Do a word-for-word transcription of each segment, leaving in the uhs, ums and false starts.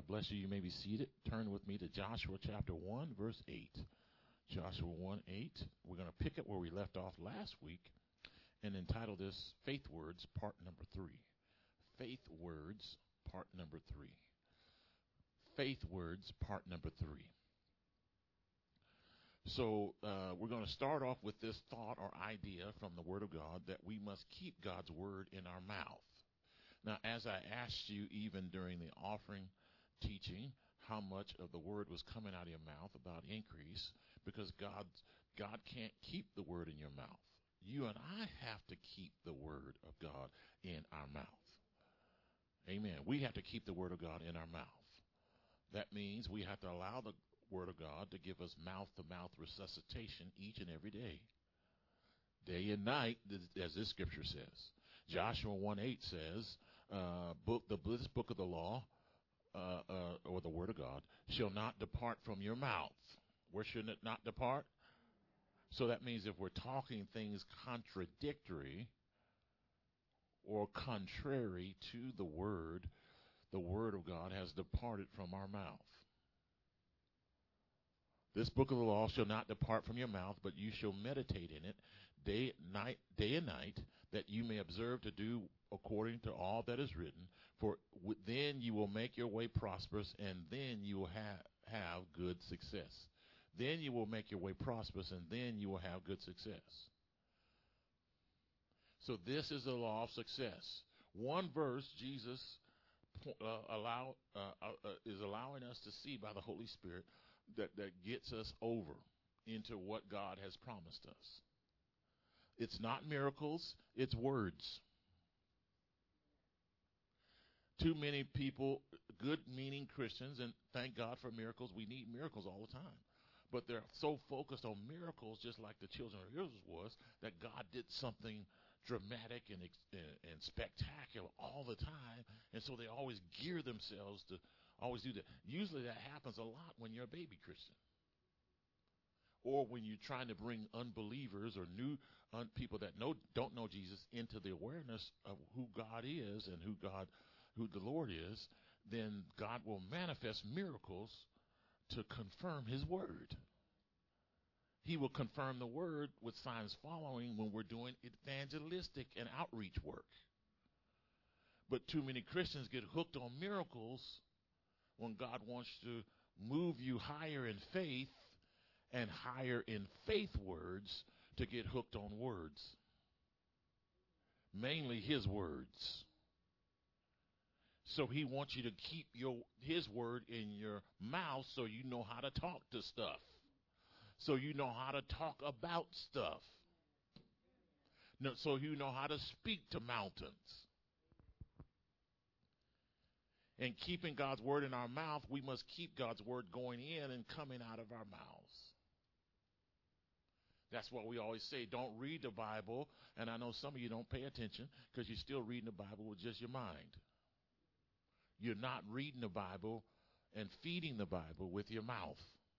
bless you. You may be seated. Turn with me to Joshua chapter one, verse eight. Joshua one, eight. We're going to pick up where we left off last week and entitle this Faith Words, part number three. Faith Words, part number three. Faith Words, part number three. So uh, we're going to start off with this thought or idea from the Word of God that we must keep God's Word in our mouth. Now, as I asked you even during the offering teaching how much of the Word was coming out of your mouth about increase, because God, God can't keep the Word in your mouth. You and I have to keep the Word of God in our mouth. Amen. We have to keep the Word of God in our mouth. That means we have to allow the Word of God to give us mouth-to-mouth resuscitation each and every day. Day and night, as this scripture says. Joshua one eight says, uh, book, the, this book of the law, uh, uh, or the Word of God, shall not depart from your mouth. Where should it not depart? So that means if we're talking things contradictory or contrary to the Word, the Word of God has departed from our mouth. This book of the law shall not depart from your mouth, but you shall meditate in it day, night, day and night, that you may observe to do according to all that is written. For w- then you will make your way prosperous, and then you will ha- have good success. Then you will make your way prosperous, and then you will have good success. So this is the law of success. One verse, Jesus uh, allow uh, uh, is allowing us to see by the Holy Spirit that, that gets us over into what God has promised us. It's not miracles, it's words. Too many people, good-meaning Christians, and thank God for miracles. We need miracles all the time. But they're so focused on miracles, just like the children of Israel was, that God did something dramatic and, and spectacular all the time. And so they always gear themselves to always do that. Usually that happens a lot when you're a baby Christian. Or when you're trying to bring unbelievers or new un- people that know don't know Jesus into the awareness of who God is and who God, who the Lord is, then God will manifest miracles to confirm His word. He will confirm the word with signs following when we're doing evangelistic and outreach work. But too many Christians get hooked on miracles when God wants to move you higher in faith and higher in faith words to get hooked on words. Mainly His words. So He wants you to keep your His word in your mouth so you know how to talk to stuff. So you know how to talk about stuff. No, so you know how to speak to mountains. And keeping God's word in our mouth, we must keep God's word going in and coming out of our mouths. That's what we always say. Don't read the Bible. And I know some of you don't pay attention because you're still reading the Bible with just your mind. You're not reading the Bible and feeding the Bible with your mouth.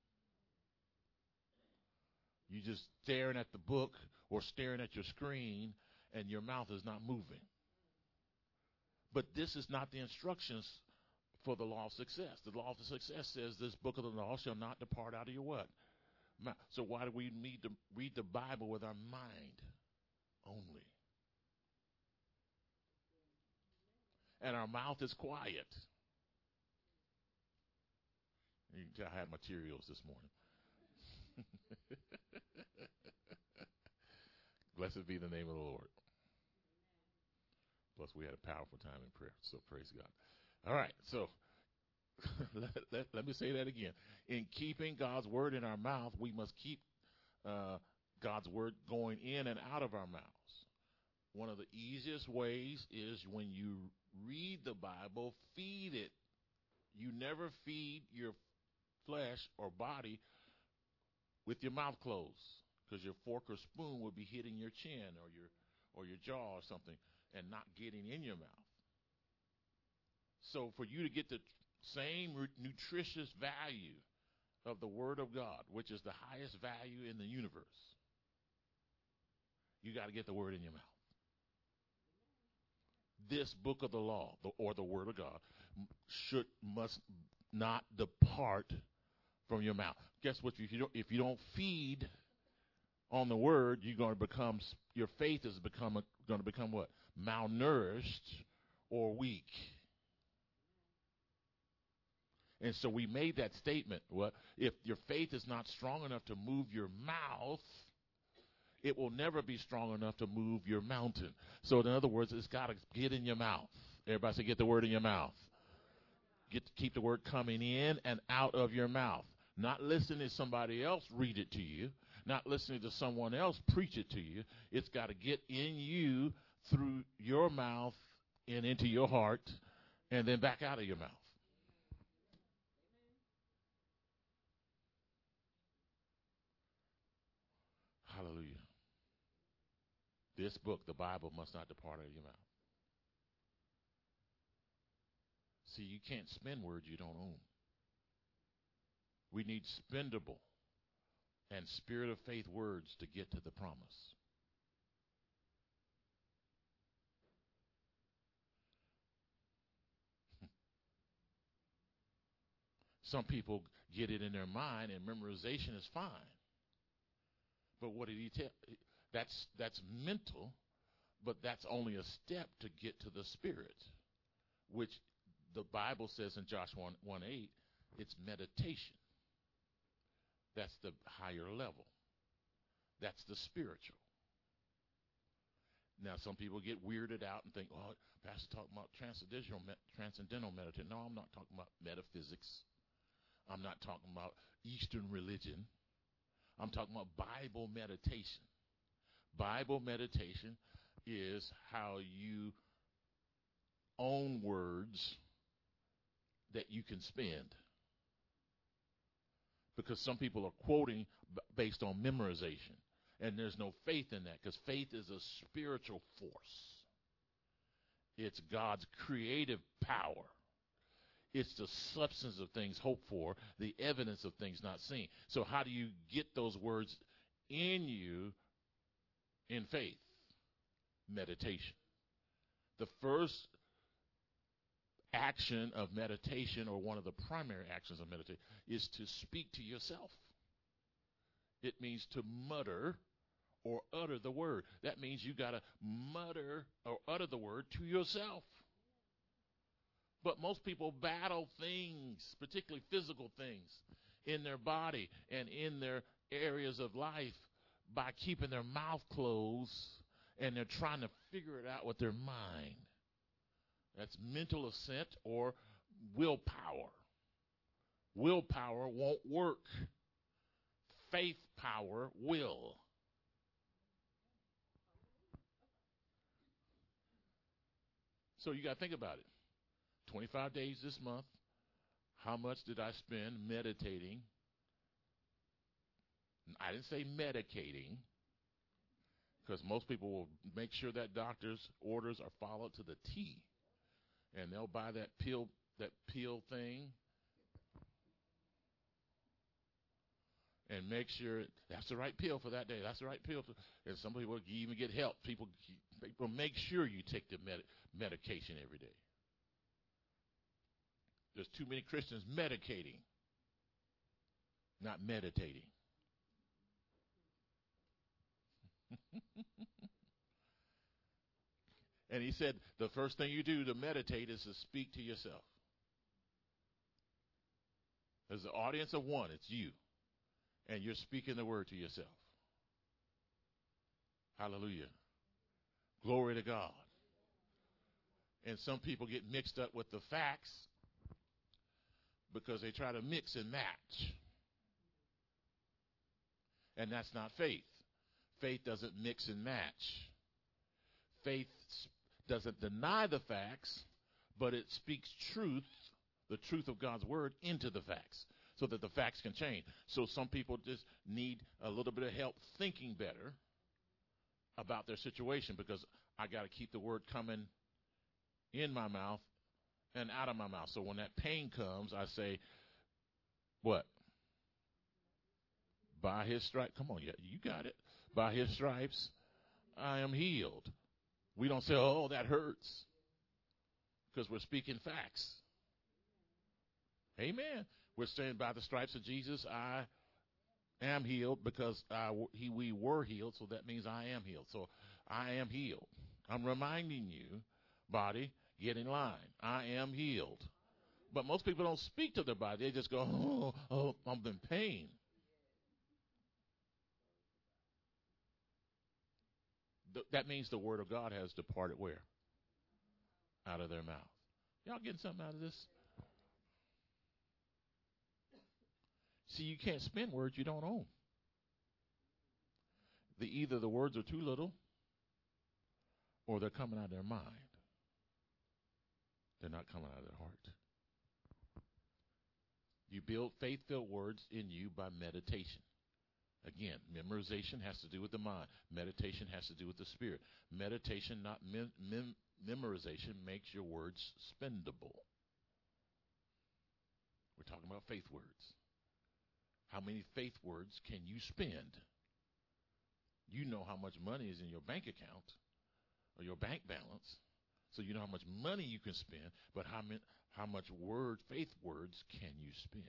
You're just staring at the book or staring at your screen and your mouth is not moving. But this is not the instructions for the law of success. The law of success says this book of the law shall not depart out of your what? So why do we need to read the Bible with our mind only? And our mouth is quiet. I had my Cheerios this morning. Blessed be the name of the Lord. Plus, we had a powerful time in prayer, so praise God. All right, so let, let, let me say that again. In keeping God's word in our mouth, we must keep uh, God's word going in and out of our mouths. One of the easiest ways is when you read the Bible, feed it. You never feed your flesh or body with your mouth closed, because your fork or spoon will be hitting your chin or your or your jaw or something and not getting in your mouth. So for you to get the same nutritious value of the Word of God, which is the highest value in the universe, you got to get the Word in your mouth. This book of the law, the, or the Word of God, should must not depart from your mouth. Guess what? If you don't, if you don't feed on the word, you're going to become, your faith is become a, going to become what? Malnourished or weak. And so we made that statement. What? If your faith is not strong enough to move your mouth, it will never be strong enough to move your mountain. So in other words, it's got to get in your mouth. Everybody say, get the word in your mouth. Get to keep the word coming in and out of your mouth. Not listening to somebody else read it to you. Not listening to someone else preach it to you. It's got to get in you through your mouth and into your heart and then back out of your mouth. Hallelujah. This book, the Bible, must not depart out of your mouth. See, you can't spend words you don't own. We need spendable and spirit of faith words to get to the promise. Some people get it in their mind, and memorization is fine. But what did he tell? That's that's mental, but that's only a step to get to the spirit, which the Bible says in Joshua one eight, it's meditation. That's the higher level. That's the spiritual. Now, some people get weirded out and think, oh, Pastor talking about transcendental, transcendental meditation. No, I'm not talking about metaphysics. I'm not talking about Eastern religion. I'm talking about Bible meditation. Bible meditation is how you own words that you can spend. Because some people are quoting b- based on memorization. And there's no faith in that, because faith is a spiritual force. It's God's creative power. It's the substance of things hoped for, the evidence of things not seen. So how do you get those words in you in faith? Meditation. The first action of meditation, or one of the primary actions of meditation, is to speak to yourself. It means to mutter or utter the word. That means you got to mutter or utter the word to yourself. But most people battle things, particularly physical things, in their body and in their areas of life by keeping their mouth closed, and they're trying to figure it out with their mind. That's mental assent or willpower. Willpower won't work. Faith power will. So you got to think about it. twenty-five days this month, how much did I spend meditating? I didn't say medicating, because most people will make sure that doctor's orders are followed to the T. And they'll buy that pill, that pill thing, and make sure that's the right pill for that day. That's the right pill. For, and some people even get help. People, people make sure you take the med- medication every day. There's too many Christians medicating, not meditating. And he said the first thing you do to meditate is to speak to yourself. There's an audience of one. It's you. And you're speaking the word to yourself. Hallelujah. Glory to God. And some people get mixed up with the facts because they try to mix and match. And that's not faith. Faith doesn't mix and match. Faith doesn't deny the facts, but it speaks truth, the truth of God's word, into the facts so that the facts can change. So some people just need a little bit of help thinking better about their situation, because I got to keep the word coming in my mouth and out of my mouth. So when that pain comes, I say, what? By his stripes. Come on, you got it. By his stripes, I am healed. We don't say, oh, that hurts, because we're speaking facts. Amen. We're saying by the stripes of Jesus, I am healed because I, he, we were healed, so that means I am healed. So I am healed. I'm reminding you, body, get in line. I am healed. But most people don't speak to their body. They just go, oh, oh, I'm in pain. Th- that means the word of God has departed where? Out of their mouth. Y'all getting something out of this? See, you can't spend words you don't own. The, either the words are too little or they're coming out of their mind. They're not coming out of their heart. You build faith-filled words in you by meditation. Again, memorization has to do with the mind. Meditation has to do with the spirit. Meditation, not mem- mem- memorization, makes your words spendable. We're talking about faith words. How many faith words can you spend? You know how much money is in your bank account or your bank balance, so you know how much money you can spend, but how many, how much word, faith words can you spend?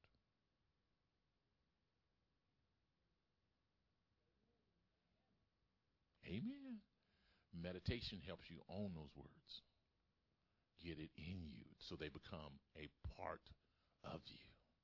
Amen. Meditation helps you own those words. Get it in you so they become a part of you.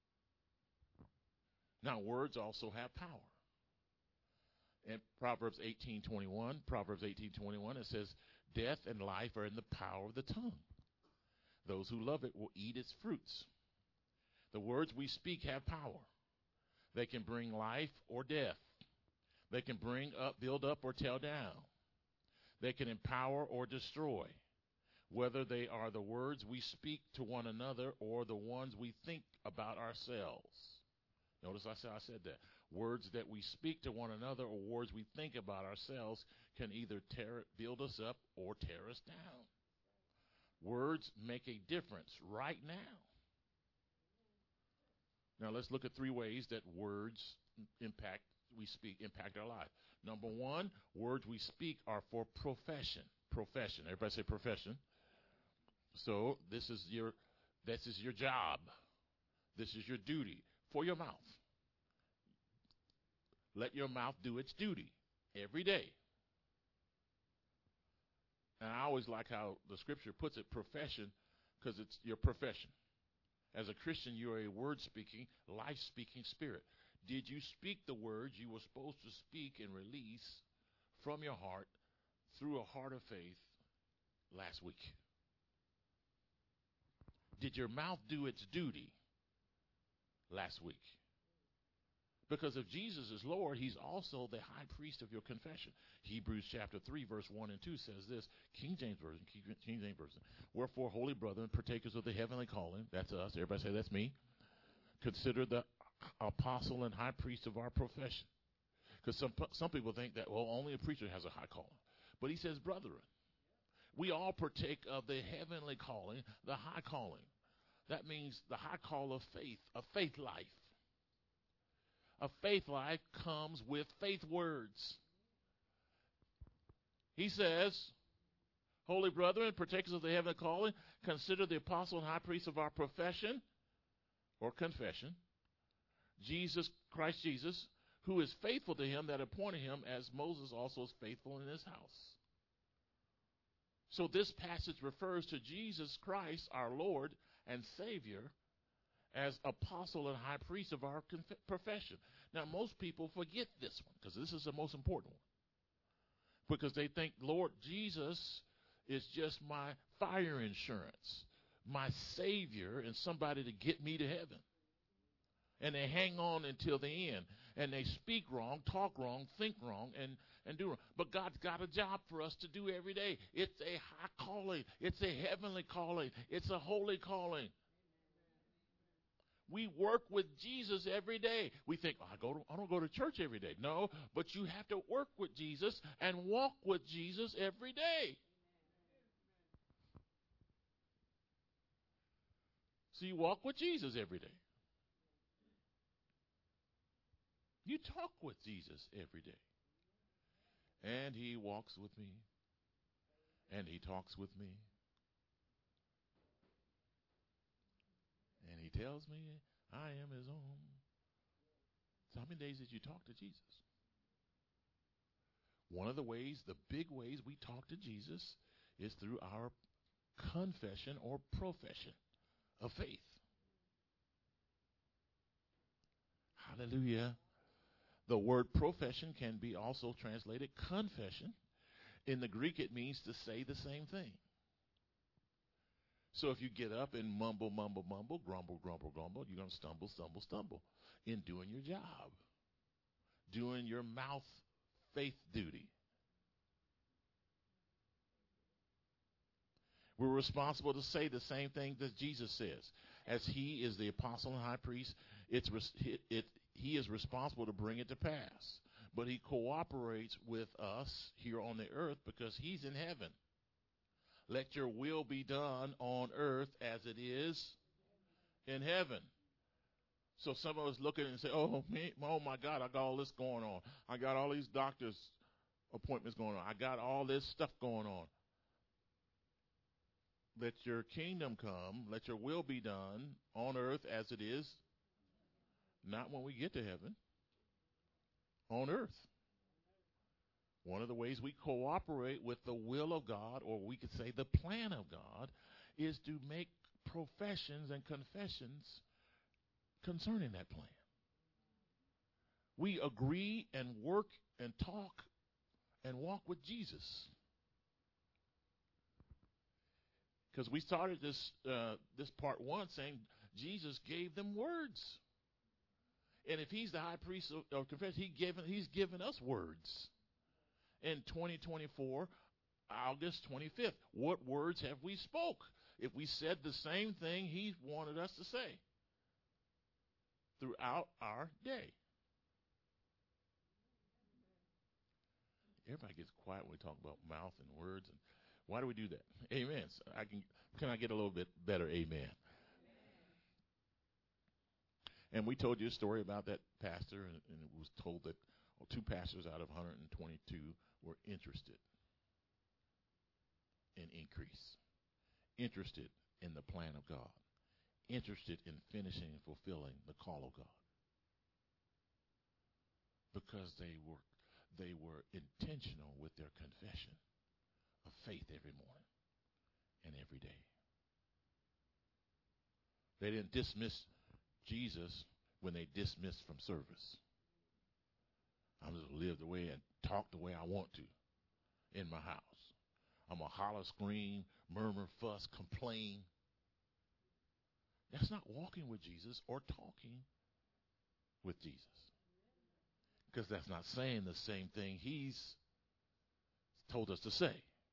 Now, words also have power. In Proverbs eighteen twenty-one, Proverbs eighteen twenty-one, it says, death and life are in the power of the tongue. Those who love it will eat its fruits. The words we speak have power. They can bring life or death. They can bring up, build up, or tear down. They can empower or destroy, whether they are the words we speak to one another or the ones we think about ourselves. Notice I said, I said that. Words that we speak to one another or words we think about ourselves can either tear, build us up or tear us down. Words make a difference right now. Now let's look at three ways that words impact, we speak, impact our life. Number one, words we speak are for profession. Profession. Everybody say profession. So this is your, this is your job. This is your duty for your mouth. Let your mouth do its duty every day. And I always like how the scripture puts it, profession, because it's your profession. As a Christian, you're a word-speaking, life-speaking spirit. Did you speak the words you were supposed to speak and release from your heart through a heart of faith last week? Did your mouth do its duty last week? Because if Jesus is Lord, he's also the high priest of your confession. Hebrews chapter three, verse one and two says this, King James Version, King James Version. Wherefore, holy brethren, partakers of the heavenly calling, that's us, everybody say that's me, consider the apostle and high priest of our profession. Because some, some people think that, well, only a preacher has a high calling. But he says, brethren, we all partake of the heavenly calling, the high calling. That means the high call of faith, a faith life. A faith life comes with faith words. He says, holy brethren, partakers of the heavenly calling, consider the apostle and high priest of our profession or confession, Jesus, Christ Jesus, who is faithful to him that appointed him, as Moses also is faithful in his house. So this passage refers to Jesus Christ, our Lord and Savior, as apostle and high priest of our conf- profession. Now, most people forget this one because this is the most important one. Because they think, Lord Jesus is just my fire insurance, my Savior, and somebody to get me to heaven. And they hang on until the end. And they speak wrong, talk wrong, think wrong, and, and do wrong. But God's got a job for us to do every day. It's a high calling. It's a heavenly calling. It's a holy calling. We work with Jesus every day. We think, oh, I go to, I don't go to church every day. No, but you have to work with Jesus and walk with Jesus every day. So you walk with Jesus every day. You talk with Jesus every day. And he walks with me. And he talks with me. And He tells me I am his own. So how many days did you talk to Jesus? One of the ways, the big ways we talk to Jesus is through our confession or profession of faith. Hallelujah. The word profession can be also translated confession. In the Greek, it means to say the same thing. So if you get up and mumble, mumble, mumble, grumble, grumble, grumble, you're going to stumble, stumble, stumble in doing your job, doing your mouth faith duty. We're responsible to say the same thing that Jesus says. As he is the apostle and high priest, it's it, it, he is responsible to bring it to pass. But he cooperates with us here on the earth because he's in heaven. Let your will be done on earth as it is in heaven. So some of us look at it and say, oh, me, oh my God, I got all this going on. I got all these doctor's appointments going on. I got all this stuff going on. Let your kingdom come. Let your will be done on earth as it is. Not when we get to heaven. On earth. One of the ways we cooperate with the will of God, or we could say the plan of God, is to make professions and confessions concerning that plan. We agree and work and talk and walk with Jesus. Because we started this uh, this part one saying Jesus gave them words. And if he's the high priest of, of confession, he given, he's given us words. In twenty twenty-four, August twenty-fifth, what words have we spoke? If we said the same thing he wanted us to say throughout our day. Everybody gets quiet when we talk about mouth and words. And why do we do that? Amen. So I can can I get a little bit better? Amen. And we told you a story about that pastor, and, and it was told that well, two pastors out of one hundred twenty-two were interested in increase, interested in the plan of God, interested in finishing and fulfilling the call of God, because they were they were intentional with their confession of faith every morning and every day. They didn't dismiss Jesus when they dismissed from service. I'm just going to live the way and talk the way I want to in my house. I'm going to holler, scream, murmur, fuss, complain. That's not walking with Jesus or talking with Jesus. Because that's not saying the same thing he's told us to say.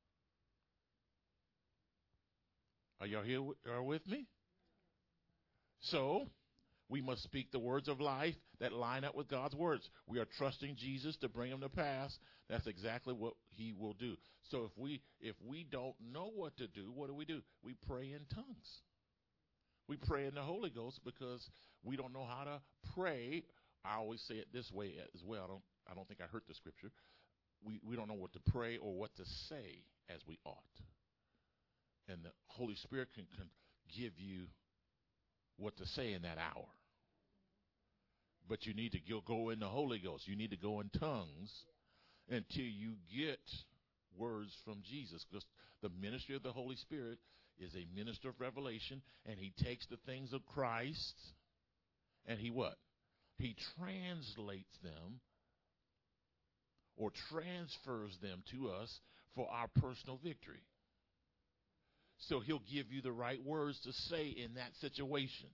Are y'all here w- are with me? So, we must speak the words of life that line up with God's words. We are trusting Jesus to bring them to pass. That's exactly what he will do. So if we if we don't know what to do, what do we do? We pray in tongues. We pray in the Holy Ghost because we don't know how to pray. I always say it this way as well. I don't I don't think I heard the scripture. We we don't know what to pray or what to say as we ought. And the Holy Spirit can, can give you what to say in that hour. But you need to go, go in the Holy Ghost. You need to go in tongues until you get words from Jesus. Because the ministry of the Holy Spirit is a minister of revelation, and he takes the things of Christ, and he what? He translates them or transfers them to us for our personal victory. So he'll give you the right words to say in that situation.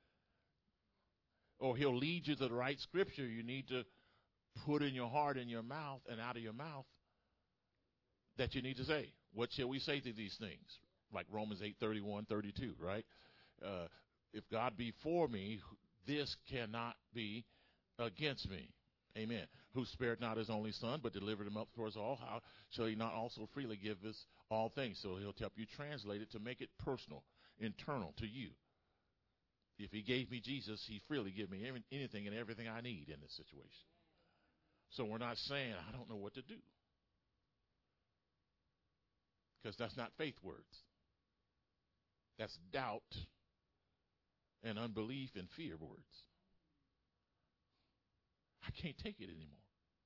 Or he'll lead you to the right scripture you need to put in your heart, in your mouth, and out of your mouth that you need to say. What shall we say to these things? Like Romans eight, thirty-one, thirty-two, right? Uh, if God be for me, this cannot be against me. Amen. Who spared not his only son, but delivered him up for us all, how shall he not also freely give us all things? So he'll help you translate it to make it personal, internal to you. If he gave me Jesus, he freely give me every, anything and everything I need in this situation. So we're not saying, I don't know what to do. Because that's not faith words. That's doubt and unbelief and fear words. I can't take it anymore.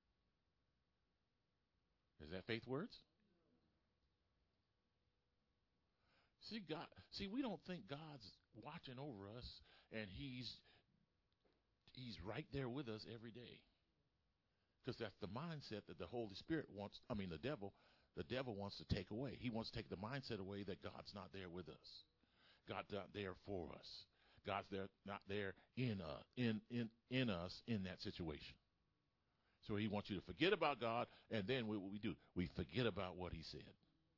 Is that faith words? See, God, see, we don't think God's watching over us and he's he's right there with us every day. Because that's the mindset that the Holy Spirit wants, I mean the devil, the devil wants to take away. He wants to take the mindset away that God's not there with us. God's not there for us. God's there not there in uh in in in us in that situation. So he wants you to forget about God, and then what we do, we forget about what he said.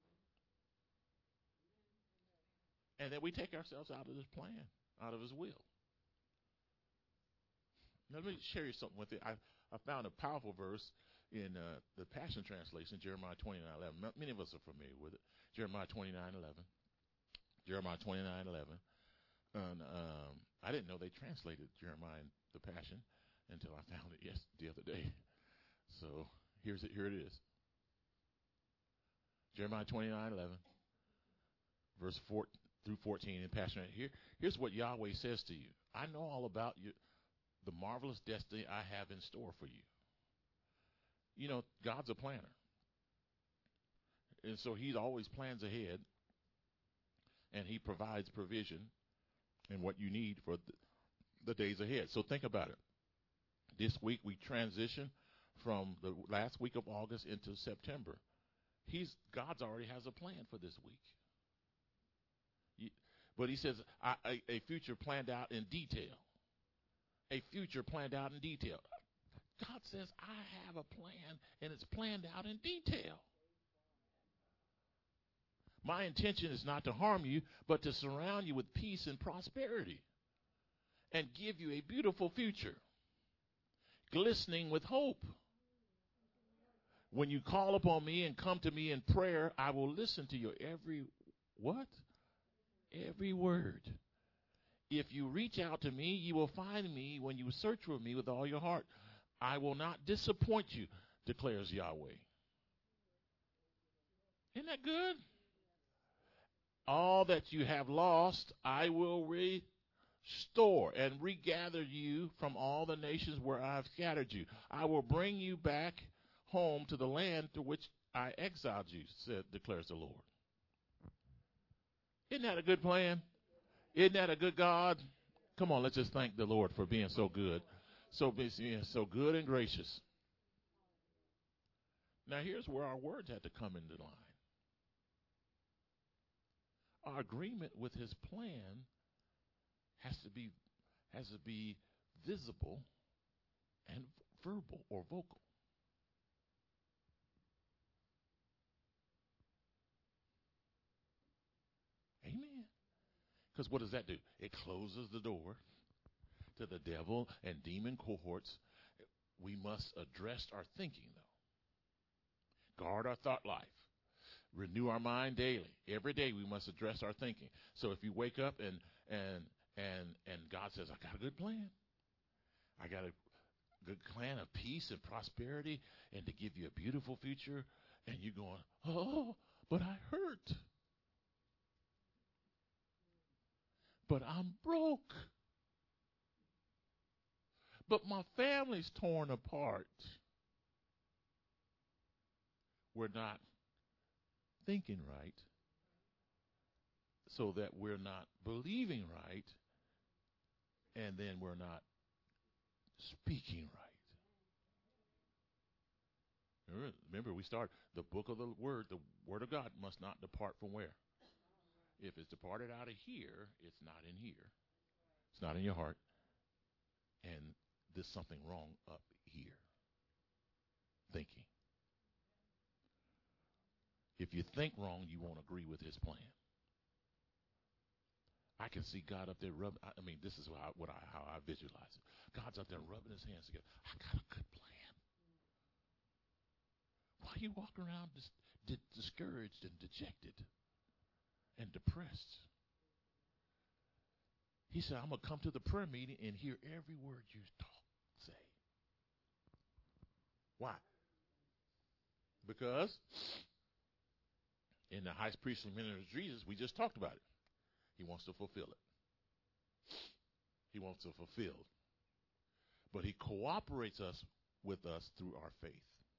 And then we take ourselves out of his plan, out of his will. Now, let me share you something with you. I, I found a powerful verse in uh, the Passion Translation, Jeremiah twenty-nine eleven. Many of us are familiar with it. Jeremiah twenty-nine eleven. Jeremiah twenty-nine eleven. And um, I didn't know they translated Jeremiah in the Passion until I found it yes the other day. So here's it. Here it is. Jeremiah twenty-nine eleven, verse four through fourteen in Passion. Here, here's what Yahweh says to you. I know all about you, the marvelous destiny I have in store for you. You know, God's a planner. And so he always plans ahead, and he provides provision and what you need for the, the days ahead. So think about it. This week we transition from the last week of August into September. He's God's already has a plan for this week. He, but he says I, a, a future planned out in detail. A future planned out in detail. God says I have a plan, and it's planned out in detail. My intention is not to harm you, but to surround you with peace and prosperity and give you a beautiful future, glistening with hope. When you call upon me and come to me in prayer, I will listen to your every what? Every word. If you reach out to me, you will find me when you search for me with all your heart. I will not disappoint you, declares Yahweh. Isn't that good? All that you have lost, I will restore and regather you from all the nations where I have scattered you. I will bring you back home to the land to which I exiled you, said, declares the Lord. Isn't that a good plan? Isn't that a good God? Come on, let's just thank the Lord for being so good. So being so good and gracious. Now here's where our words had to come into line. Our agreement with his plan has to be has to be visible and verbal or vocal. Amen. Because what does that do? It closes the door to the devil and demon cohorts. We must address our thinking, though. Guard our thought life. Renew our mind daily. Every day we must address our thinking. So if you wake up and and and and God says, I got a good plan. I got a good plan of peace and prosperity and to give you a beautiful future, and you're going, oh, but I hurt. But I'm broke. But my family's torn apart. We're not thinking right, so that we're not believing right, and then we're not speaking right. Remember, we start the book of the word, the word of God must not depart from where? If it's departed out of here, it's not in here. It's not in your heart. And there's something wrong up here. Thinking. If you think wrong, you won't agree with his plan. I can see God up there rubbing. I mean, this is how, what I, how I visualize it. God's up there rubbing his hands together. I got a good plan. Why you walk around dis- di- discouraged and dejected and depressed? He said, I'm going to come to the prayer meeting and hear every word you talk, say. Why? Because in the high priestly ministry of Jesus, we just talked about it. He wants to fulfill it. He wants to fulfill. But he cooperates us with us through our faith.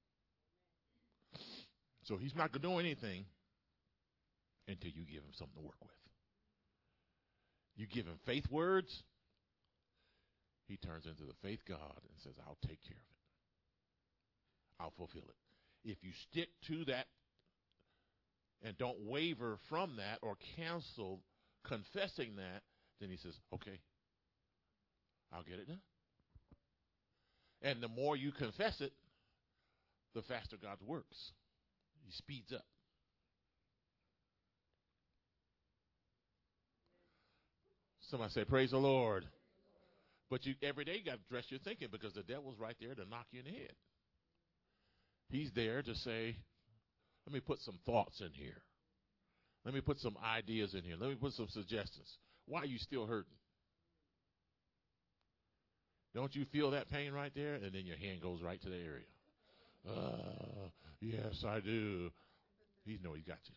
So he's not going to do anything until you give him something to work with. You give him faith words, he turns into the faith God and says, I'll take care of it. I'll fulfill it. If you stick to that and don't waver from that or cancel confessing that, then he says, okay, I'll get it done. And the more you confess it, the faster God works. He speeds up. Somebody say, praise the Lord. But you every day you got to dress your thinking, because the devil's right there to knock you in the head. He's there to say, let me put some thoughts in here. Let me put some ideas in here. Let me put some suggestions. Why are you still hurting? Don't you feel that pain right there? And then your hand goes right to the area. Uh, yes, I do. He knows he got you.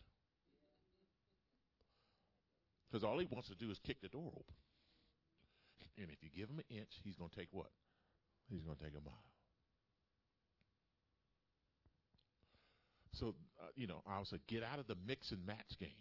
Because all he wants to do is kick the door open. And if you give him an inch, he's going to take what? He's going to take a mile. So, uh, you know, I would say get out of the mix and match game.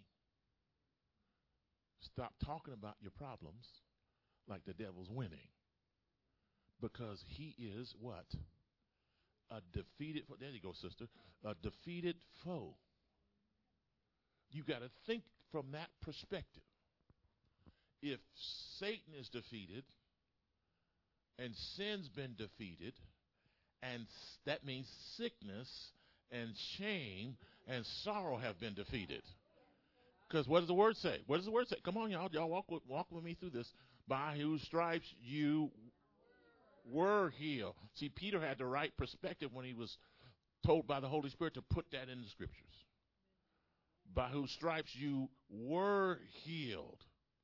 Stop talking about your problems like the devil's winning. Because he is what? A defeated foe. There you go, sister. A defeated foe. You got to think from that perspective. If Satan is defeated and sin's been defeated, and that means sickness and shame and sorrow have been defeated. Because what does the word say? What does the word say? Come on, y'all. Y'all walk with, walk with me through this. By whose stripes you were healed. See, Peter had the right perspective when he was told by the Holy Spirit to put that in the scriptures. By whose stripes you were healed.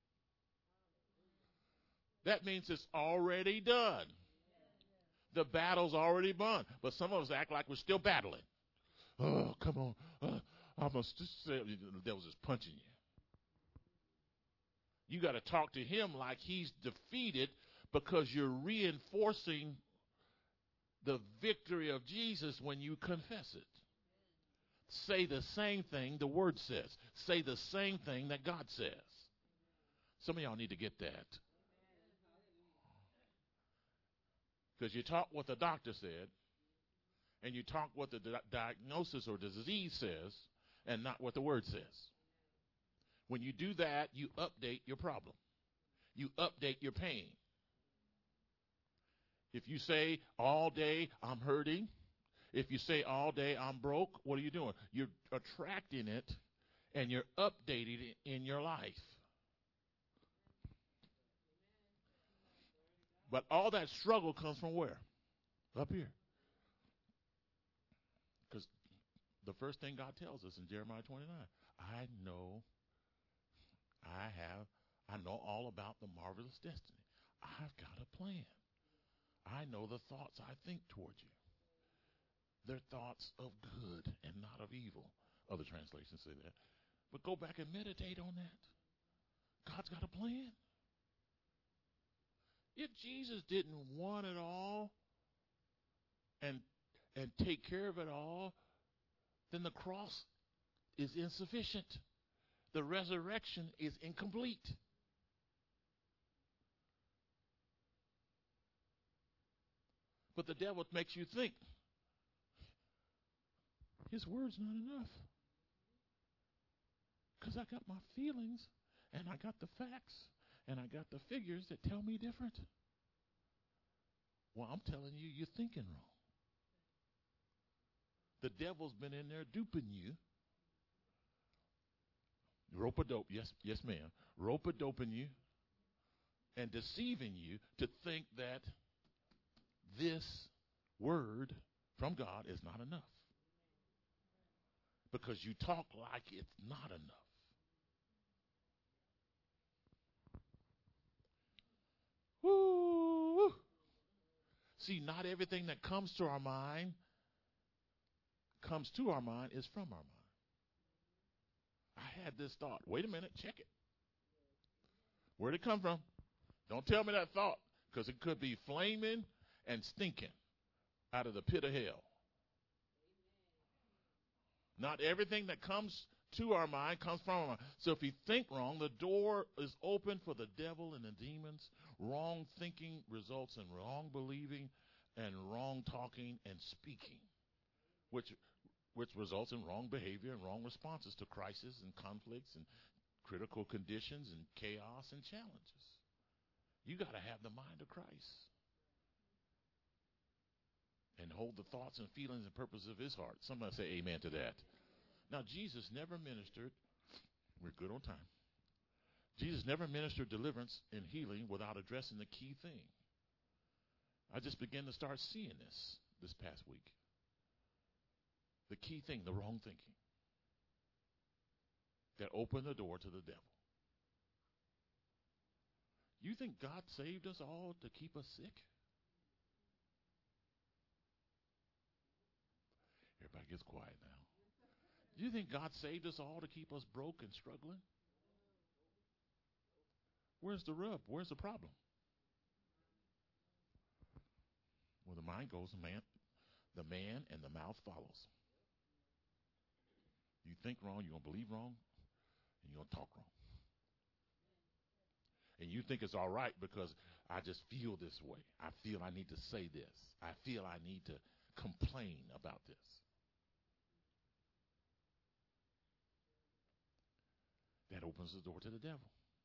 That means it's already done. The battle's already won. But some of us act like we're still battling. Oh, come on. Uh, I must just say, the devil's just punching you. You got to talk to him like he's defeated, because you're reinforcing the victory of Jesus when you confess it. Say the same thing the word says. Say the same thing that God says. Some of y'all need to get that. Because you talk what the doctor said, and you talk what the di- diagnosis or the disease says, and not what the word says. When you do that, you update your problem. You update your pain. If you say all day I'm hurting, if you say all day I'm broke, what are you doing? You're attracting it, and you're updating it in your life. But all that struggle comes from where? Up here. Because the first thing God tells us in Jeremiah twenty-nine, I know, I have, I know all about the marvelous destiny. I've got a plan. I know the thoughts I think toward you. They're thoughts of good and not of evil. Other translations say that. But go back and meditate on that. God's got a plan. If Jesus didn't want it all and and take care of it all, then the cross is insufficient. The resurrection is incomplete. But the devil makes you think his word's not enough. Because I got my feelings, and I got the facts, and I got the figures that tell me different. Well, I'm telling you, you're thinking wrong. The devil's been in there duping you. Rope-a-dope, yes, yes, ma'am. Rope-a-doping you and deceiving you to think that this word from God is not enough. Because you talk like it's not enough. Woo! See, not everything that comes to our mind comes to our mind is from our mind. I had this thought. Wait a minute, check it. Where'd it come from? Don't tell me that thought, because it could be flaming and stinking out of the pit of hell. Not everything that comes to our mind comes from our mind. So if you think wrong, the door is open for the devil and the demons. Wrong thinking results in wrong believing and wrong talking and speaking, which which results in wrong behavior and wrong responses to crisis and conflicts and critical conditions and chaos and challenges. You got to have the mind of Christ and hold the thoughts and feelings and purposes of his heart. Somebody say amen to that. Now, Jesus never ministered, we're good on time. Jesus never ministered deliverance and healing without addressing the key thing. I just began to start seeing this this past week. The key thing, the wrong thinking, that opened the door to the devil. You think God saved us all to keep us sick? Everybody gets quiet now. Do you think God saved us all to keep us broke and struggling? Where's the rub? Where's the problem? Where the mind goes, the man, the man and the mouth follows. You think wrong, you're going to believe wrong, and you're going to talk wrong. And you think it's all right because I just feel this way. I feel I need to say this. I feel I need to complain about this. That opens the door to the devil.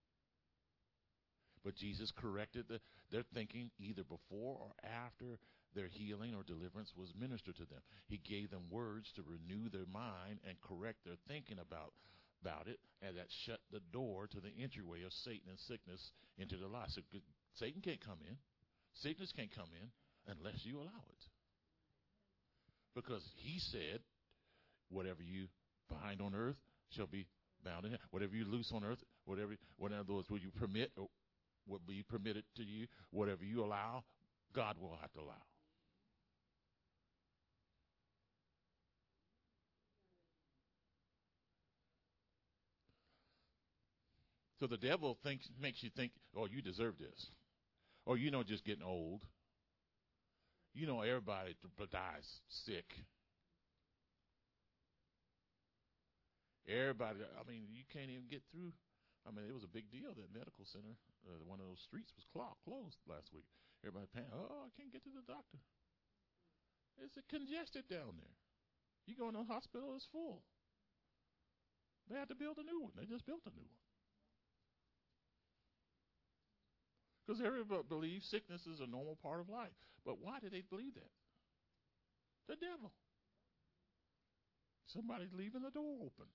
But Jesus corrected the, their thinking either before or after their healing or deliverance was ministered to them. He gave them words to renew their mind and correct their thinking about, about it, and that shut the door to the entryway of Satan and sickness into their lives. So Satan can't come in. Sickness can't come in unless you allow it. Because he said, whatever you bind on earth shall be bound in heaven. Whatever you loose on earth, whatever, whatever those will you permit, or will be permitted to you. Whatever you allow, God will have to allow. So the devil thinks, makes you think, oh, you deserve this. Or you know, just getting old. You know, everybody dies sick. Everybody, I mean, you can't even get through. I mean, it was a big deal that medical center, uh, one of those streets was clo- closed last week. Everybody panicked. Oh, I can't get to the doctor. It's congested down there. You go in the hospital, it's full. They had to build a new one. They just built a new one. Because everybody believes sickness is a normal part of life. But why do they believe that? The devil. Somebody's leaving the door open.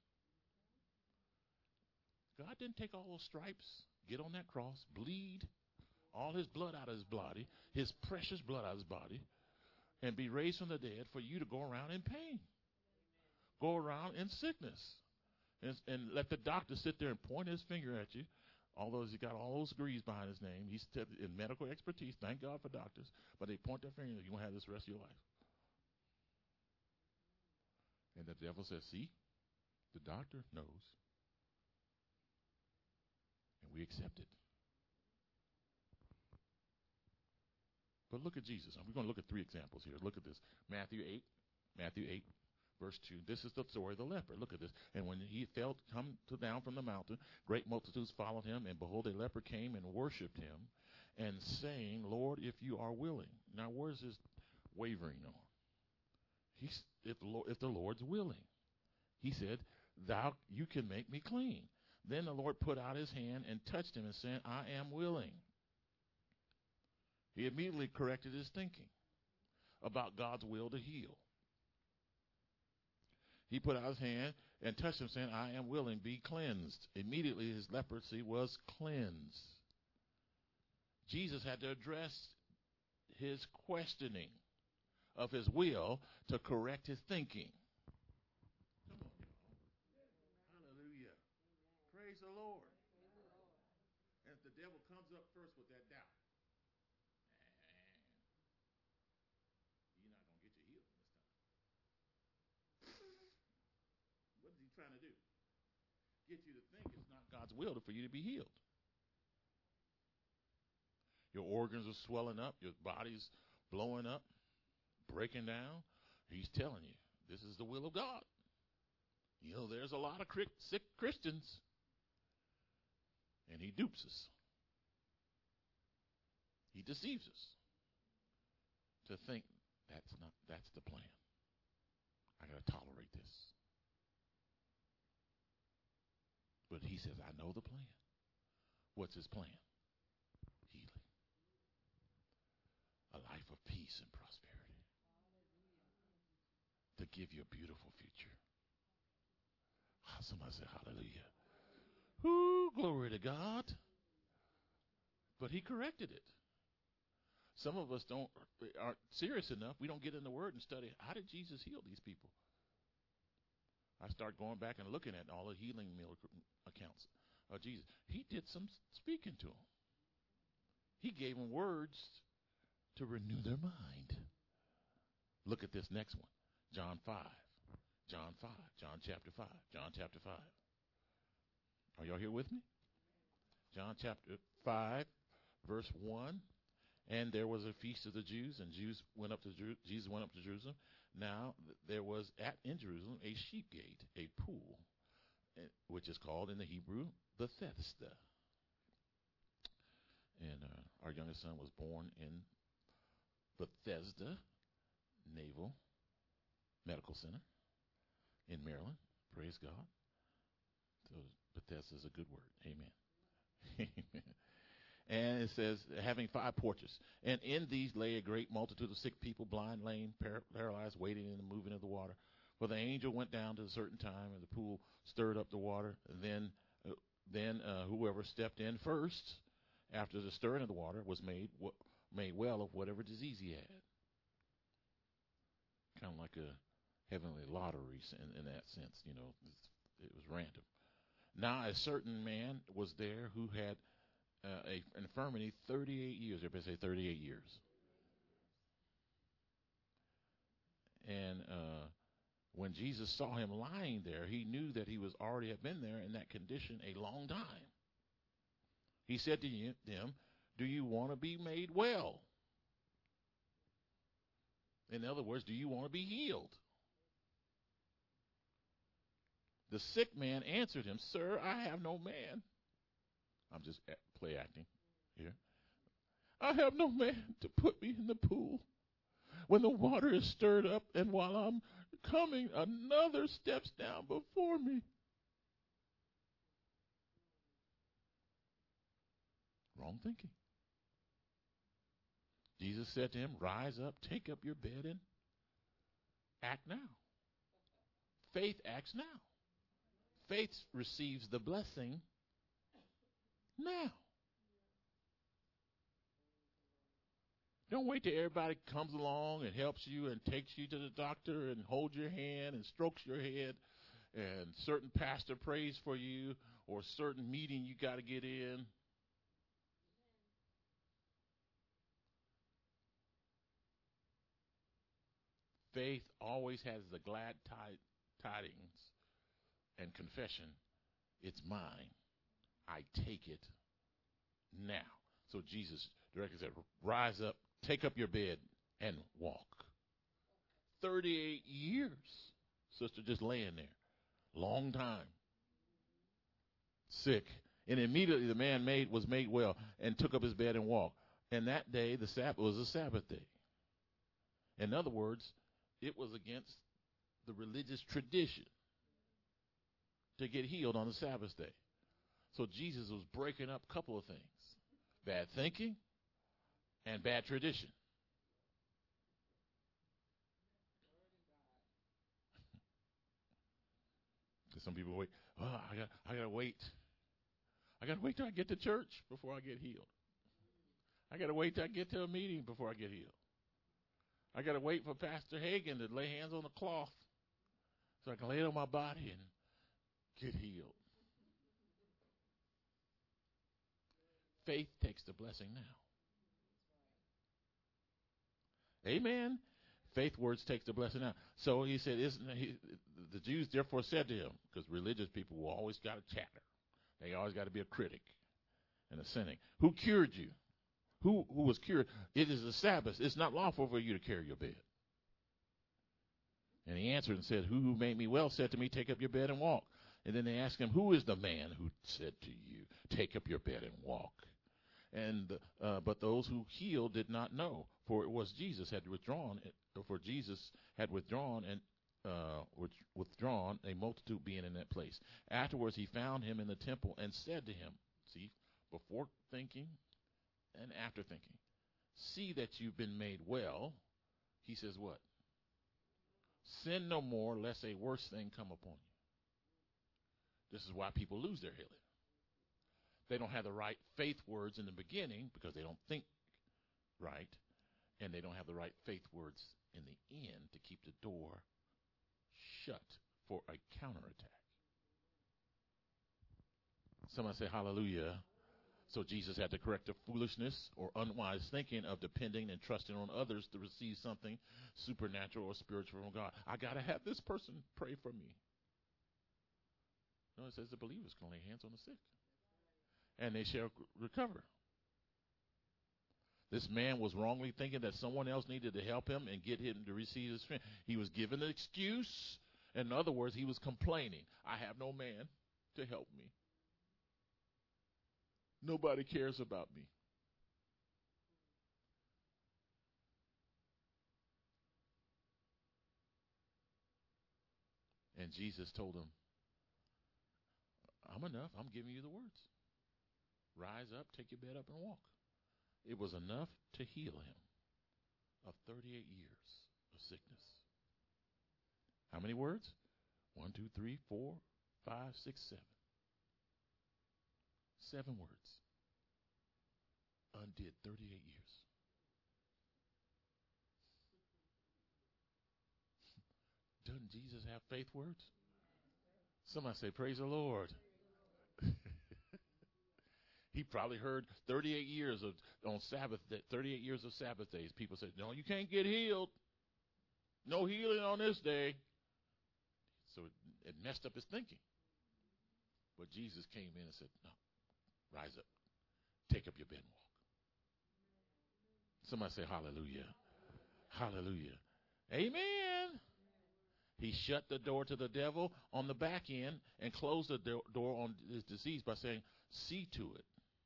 God didn't take all those stripes, get on that cross, bleed all his blood out of his body, his precious blood out of his body, and be raised from the dead for you to go around in pain, go around in sickness, and, and let the doctor sit there and point his finger at you. Although he's got all those degrees behind his name, he's in medical expertise. Thank God for doctors, but they point their finger. You won't have this the rest of your life. And the devil says, "See, the doctor knows." And we accept it. But look at Jesus. And we're going to look at three examples here. Look at this. Matthew eight. Matthew eight, verse two. This is the story of the leper. Look at this. And when he felt come to down from the mountain, great multitudes followed him. And behold, a leper came and worshipped him, and saying, Lord, if you are willing. Now, where's his wavering on? He's, if, the Lord, if the Lord's willing. He said, Thou, you can make me clean. Then the Lord put out his hand and touched him and said, I am willing. He immediately corrected his thinking about God's will to heal. He put out his hand and touched him, saying, I am willing, be cleansed. Immediately his leprosy was cleansed. Jesus had to address his questioning of his will to correct his thinking. Come on, y'all. Hallelujah. Praise the Lord. And if the devil comes up first with that doubt, trying to do? Get you to think it's not God's will for you to be healed. Your organs are swelling up. Your body's blowing up, breaking down. He's telling you, this is the will of God. You know, there's a lot of sick Christians, and he dupes us. He deceives us to think that's not that's the plan. I got to tolerate this. But he says, I know the plan. What's his plan? Healing. A life of peace and prosperity. To give you a beautiful future. Somebody say hallelujah. Whoo, glory to God. But he corrected it. Some of us don't aren't serious enough. We don't get in the Word and study. How did Jesus heal these people? I start going back and looking at all the healing accounts of Jesus. He did some speaking to them. He gave them words to renew their mind. Look at this next one. John five. John five. John chapter five. John chapter five. Are y'all here with me? John chapter five, verse one. And there was a feast of the Jews, and Jews went up to Jer- Jesus went up to Jerusalem. Now there was at in Jerusalem a sheep gate, a pool, which is called in the Hebrew Bethesda. And uh, our youngest son was born in Bethesda Naval Medical Center in Maryland. Praise God. So Bethesda is a good word. Amen. Amen. And it says, having five porches. And in these lay a great multitude of sick people, blind, lame, par- paralyzed, waiting in the moving of the water. For the angel went down to a certain time, and the pool stirred up the water. Then uh, then uh, whoever stepped in first, after the stirring of the water, was made w- made well of whatever disease he had. Kind of like a heavenly lottery in, in that sense. You know, it was random. Now a certain man was there who had Uh, a, an infirmity thirty-eight years. Everybody say thirty-eight years. And uh, when Jesus saw him lying there, he knew that he was already had been there in that condition a long time. He said to you, them, do you want to be made well? In other words, do you want to be healed? The sick man answered him, Sir, I have no man. I'm just play acting here. I have no man to put me in the pool when the water is stirred up, and while I'm coming, another steps down before me. Wrong thinking. Jesus said to him, Rise up, take up your bed, and act now. Faith acts now. Faith receives the blessing now. Don't wait till everybody comes along and helps you and takes you to the doctor and holds your hand and strokes your head, and certain pastor prays for you, or certain meeting you got to get in. Faith always has the glad tidings and confession. It's mine. I take it now. So Jesus directly said, Rise up, take up your bed, and walk. thirty-eight years, sister, just laying there. Long time. Sick. And immediately the man made was made well and took up his bed and walked. And that day, the Sabbath was a Sabbath day. In other words, it was against the religious tradition to get healed on the Sabbath day. So Jesus was breaking up a couple of things. Bad thinking and bad tradition. Because some people wait. Oh, I got, I got to wait. I got to wait till I get to church before I get healed. I got to wait till I get to a meeting before I get healed. I got to wait for Pastor Hagen to lay hands on the cloth so I can lay it on my body and get healed. Faith takes the blessing now. Amen. Faith words takes the blessing now. So he said, isn't he, the Jews therefore said to him, because religious people will always got to chatter. They always got to be a critic and a cynic. Who cured you? Who, who was cured? It is the Sabbath. It's not lawful for you to carry your bed. And he answered and said, Who who made me well said to me, take up your bed and walk. And then they asked him, Who is the man who said to you, take up your bed and walk? And uh, but those who healed did not know, for it was Jesus had withdrawn. For Jesus had withdrawn and uh, withdrawn a multitude being in that place. Afterwards, he found him in the temple and said to him, see, before thinking and after thinking, see that you've been made well. He says what? Sin no more, lest a worse thing come upon you. This is why people lose their healing. They don't have the right faith words in the beginning because they don't think right, and they don't have the right faith words in the end to keep the door shut for a counterattack. Somebody say hallelujah. So Jesus had to correct the foolishness or unwise thinking of depending and trusting on others to receive something supernatural or spiritual from God. I got to have this person pray for me. No, it says the believers can lay hands on the sick, and they shall recover. This man was wrongly thinking that someone else needed to help him and get him to receive his strength. He was given an excuse. In other words, he was complaining. I have no man to help me. Nobody cares about me. And Jesus told him, I'm enough. I'm giving you the words. Rise up, take your bed up, and walk. It was enough to heal him of thirty-eight years of sickness. How many words? One, two, three, four, five, six, seven. Seven words. Undid thirty-eight years. Doesn't Jesus have faith words? Somebody say, praise the Lord. He probably heard thirty-eight years of on Sabbath, thirty-eight years of Sabbath days. People said, no, you can't get healed. No healing on this day. So it, it messed up his thinking. But Jesus came in and said, no, rise up. Take up your bed and walk. Somebody say hallelujah. Hallelujah. Amen. He shut the door to the devil on the back end and closed the do- door on his disease by saying, see to it.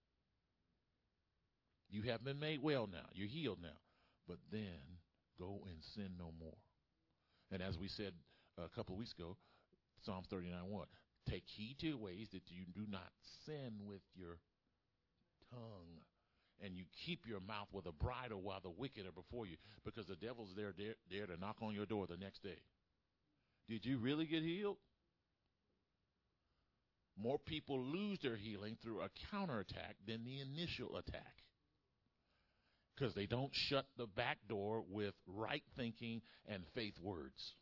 You have been made well now. You're healed now. But then go and sin no more. And as we said a couple of weeks ago, Psalms thirty-nine one, take heed to your ways that you do not sin with your tongue. And you keep your mouth with a bridle while the wicked are before you, because the devil's there, there, there to knock on your door the next day. Did you really get healed? More people lose their healing through a counterattack than the initial attack, because they don't shut the back door with right thinking and faith words.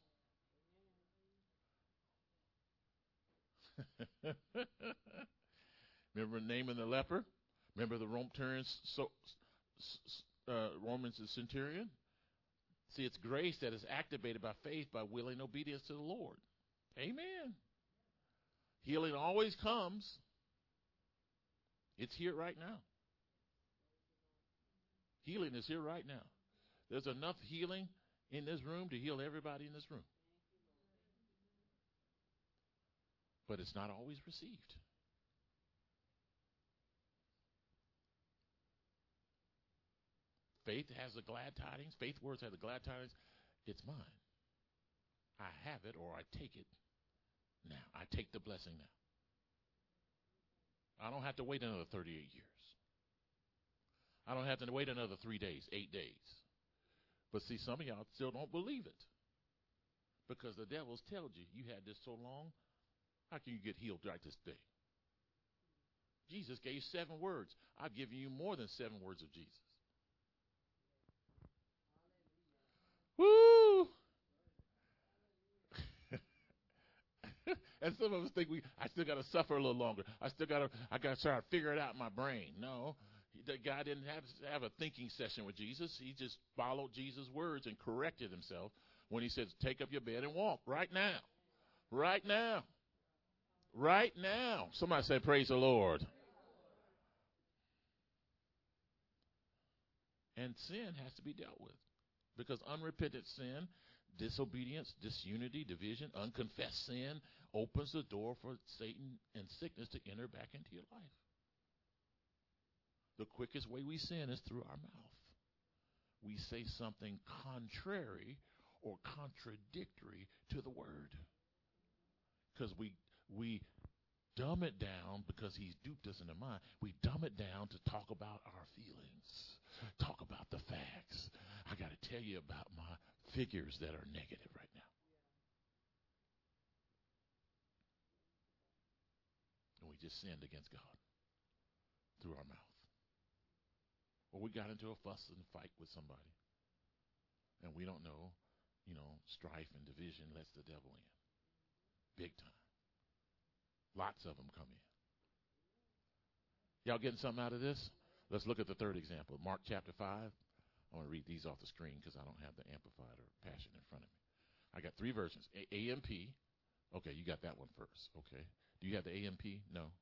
Remember naming the leper? Remember the Rome turns so uh, Roman centurion? See, it's grace that is activated by faith, by willing obedience to the Lord. Amen. Healing always comes. It's here right now. Healing is here right now. There's enough healing in this room to heal everybody in this room. But it's not always received. Faith has the glad tidings. Faith words have the glad tidings. It's mine. I have it, or I take it now. I take the blessing now. I don't have to wait another thirty-eight years. I don't have to wait another three days, eight days. But see, some of y'all still don't believe it, because the devil's told you, you had this so long, how can you get healed right this day? Jesus gave seven words. I've given you more than seven words of Jesus. Woo! And some of us think we, I still got to suffer a little longer. I still got to, I got to try to figure it out in my brain. No, the guy didn't have to have a thinking session with Jesus. He just followed Jesus' words and corrected himself when he says, take up your bed and walk right now. Right now. Right now. Somebody say, praise the Lord. And sin has to be dealt with. Because unrepentant sin, disobedience, disunity, division, unconfessed sin opens the door for Satan and sickness to enter back into your life. The quickest way we sin is through our mouth. We say something contrary or contradictory to the word. Because we we dumb it down because he's duped us in the mind. We dumb it down to talk about our feelings, talk about the facts. I got to tell you about my figures that are negative right now. And we just sinned against God through our mouth. Or we got into a fuss and fight with somebody. And we don't know, you know, strife and division lets the devil in. Big time. Lots of them come in. Y'all getting something out of this? Let's look at the third example. Mark chapter five. I want to read these off the screen because I don't have the Amplified or Passion in front of me. I got three versions. A- AMP. Okay, you got that one first. Okay. Do you have the A M P? No.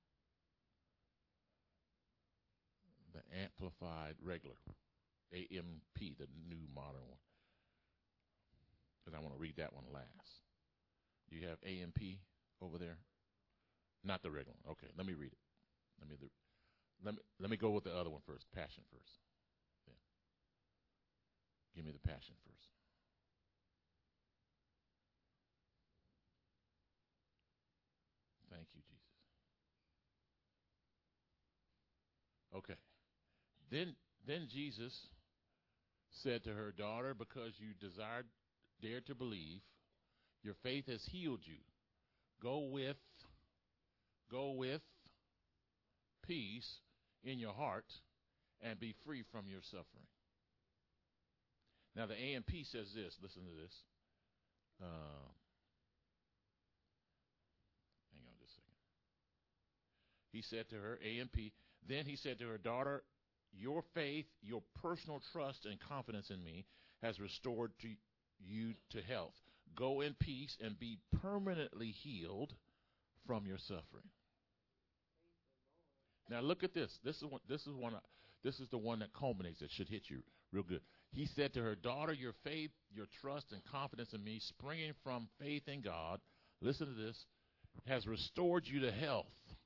The Amplified Regular. A M P, the new modern one. Because I want to read that one last. Do you have A M P over there? Not the regular one. Okay, let me read it. Let me let me let me go with the other one first. Passion first. Yeah. Give me the Passion first. Thank you, Jesus. Okay. Then then Jesus said to her, daughter, because you desired, dared to believe, your faith has healed you. Go with, go with peace in your heart and be free from your suffering. Now the A M P says this. Listen to this. Uh, hang on just a second. He said to her, A M P, then he said to her, daughter, your faith, your personal trust and confidence in me has restored to you to health. Go in peace and be permanently healed from your suffering. Now look at this. This is one. This is one. This is the one that culminates. That should hit you real good. He said to her, daughter, your faith, your trust and confidence in me, springing from faith in God, listen to this, has restored you to health.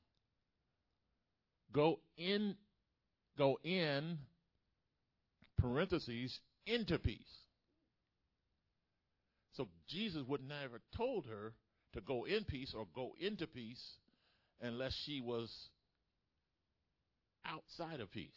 Go in, go in, parentheses, into peace. So Jesus would never told her to go in peace or go into peace unless she was outside of peace.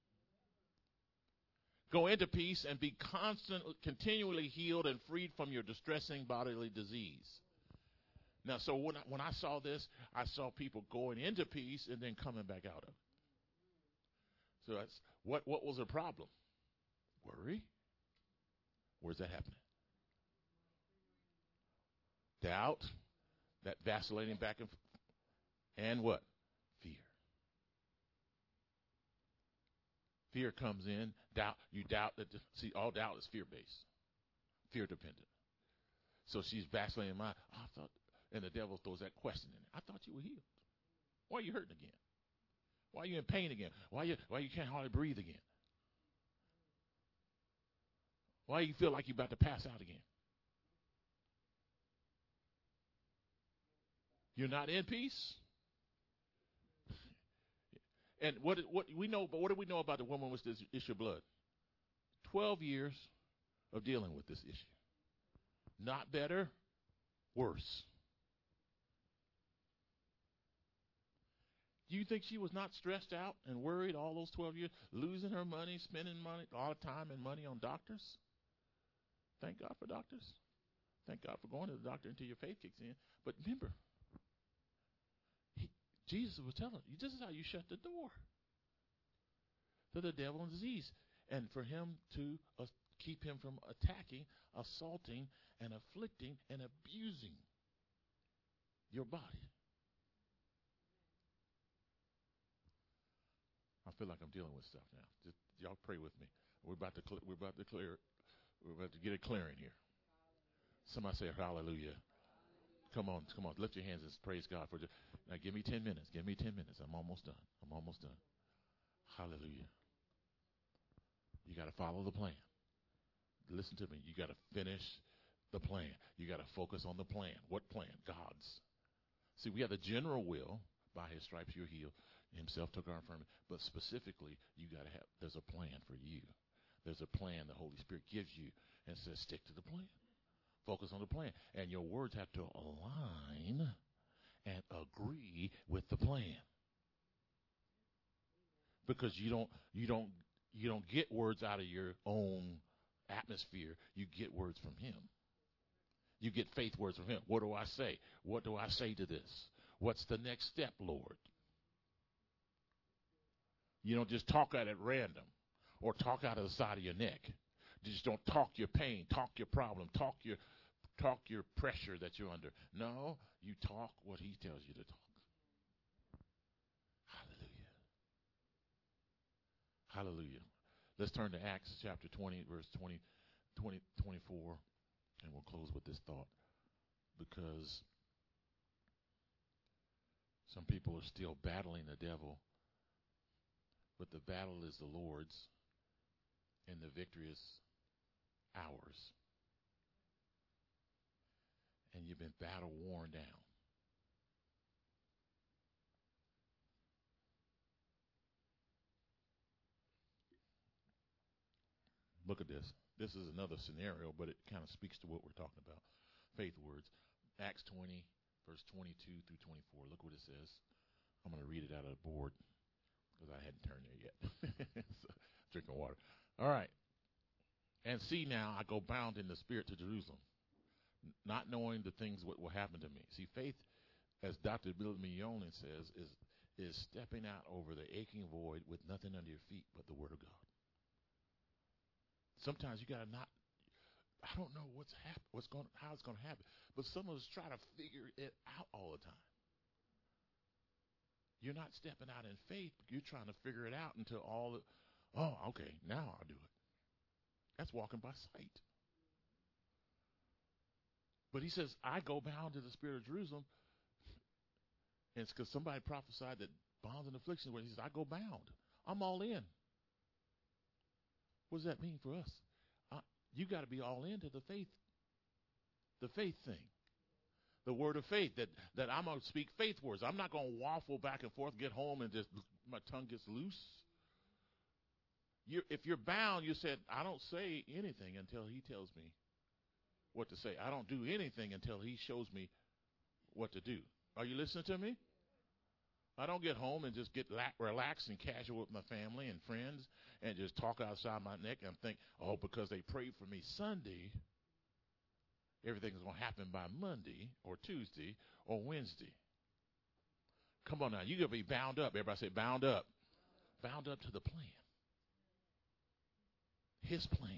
Go into peace and be constantly, continually healed and freed from your distressing bodily disease. Now, so when I, when I saw this, I saw people going into peace and then coming back out of it. So that's what what was the problem? Worry. Where's that happening? Doubt, that vacillating back and forth, and what? Fear. Fear comes in. Doubt. You doubt that. The, see, all doubt is fear-based, fear-dependent. So she's vacillating in mind. Oh, I thought, and the devil throws that question in there. I thought you were healed. Why are you hurting again? Why are you in pain again? Why you why you can't hardly breathe again? Why you feel like you're about to pass out again? You're not in peace. And what what we know, but what do we know about the woman with this issue of blood? Twelve years of dealing with this issue. Not better, worse. Do you think she was not stressed out and worried all those twelve years, losing her money, spending money, a lot of time and money on doctors? Thank God for doctors. Thank God for going to the doctor until your faith kicks in. But remember, he, Jesus was telling you, this is how you shut the door to the devil and disease. And for him to uh, keep him from attacking, assaulting, and afflicting, and abusing your body. I feel like I'm dealing with stuff now. Just y'all pray with me. We're about to cl- we're about to clear. We're about to get it clearing here. Somebody say hallelujah. Come on, come on. Lift your hands and praise God for just. Now give me ten minutes. Give me ten minutes. I'm almost done. I'm almost done. Hallelujah. You got to follow the plan. Listen to me. You got to finish the plan. You got to focus on the plan. What plan? God's. See, we have the general will. By his stripes you're healed. Himself took our infirmity. But specifically, you got to have, there's a plan for you. There's a plan the Holy Spirit gives you and says, stick to the plan. Focus on the plan. And your words have to align and agree with the plan. Because you don't, you don't, you don't get words out of your own atmosphere. You get words from him. You get faith words from him. What do I say? What do I say to this? What's the next step, Lord? You don't just talk out at random or talk out of the side of your neck. You just don't talk your pain, talk your problem, talk your talk your pressure that you're under. No, you talk what he tells you to talk. Hallelujah. Hallelujah. Let's turn to Acts chapter twenty, verse twenty, twenty, twenty-four, and we'll close with this thought. Because some people are still battling the devil, but the battle is the Lord's, and the victory is ours. And you've been battle worn down. Look at this. This is another scenario, but it kind of speaks to what we're talking about. Faith words. Acts twenty, verse twenty-two through twenty-four. Look what it says. I'm going to read it out of the board because I hadn't turned there yet. So, drinking water. All right. And see now, I go bound in the spirit to Jerusalem, not knowing the things what will happen to me. See, faith, as Doctor Bill Mignon says, is is stepping out over the aching void with nothing under your feet but the Word of God. Sometimes you got to not, I don't know what's happen, what's going, how it's going to happen, but some of us try to figure it out all the time. You're not stepping out in faith. You're trying to figure it out until all, the, oh, okay, now I'll do it. That's walking by sight. But he says, I go bound to the spirit of Jerusalem. And it's because somebody prophesied that bonds and afflictions, where he says, I go bound. I'm all in. What does that mean for us? Uh, you got to be all into the faith, the faith thing, the word of faith, that, that I'm going to speak faith words. I'm not going to waffle back and forth, get home, and just my tongue gets loose. You're, if you're bound, you said, I don't say anything until he tells me what to say. I don't do anything until he shows me what to do. Are you listening to me? I don't get home and just get la- relaxed and casual with my family and friends and just talk outside my neck and think, oh, because they prayed for me Sunday, everything's going to happen by Monday or Tuesday or Wednesday. Come on now. You're going to be bound up. Everybody say bound up. Bound up to the plan. His plan.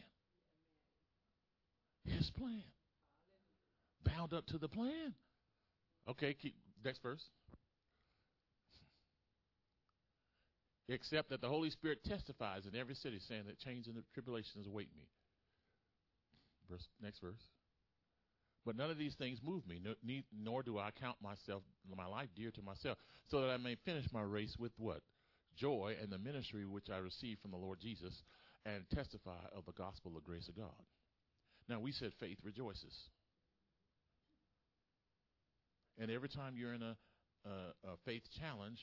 His plan. Bound up to the plan. Okay, keep next verse. Except that the Holy Spirit testifies in every city, saying that change and tribulations await me. Verse, next verse. But none of these things move me, no, need, nor do I count myself, my life dear to myself, so that I may finish my race with what? Joy and the ministry which I received from the Lord Jesus, and testify of the gospel of grace of God. Now, we said faith rejoices. And every time you're in a, a, a faith challenge,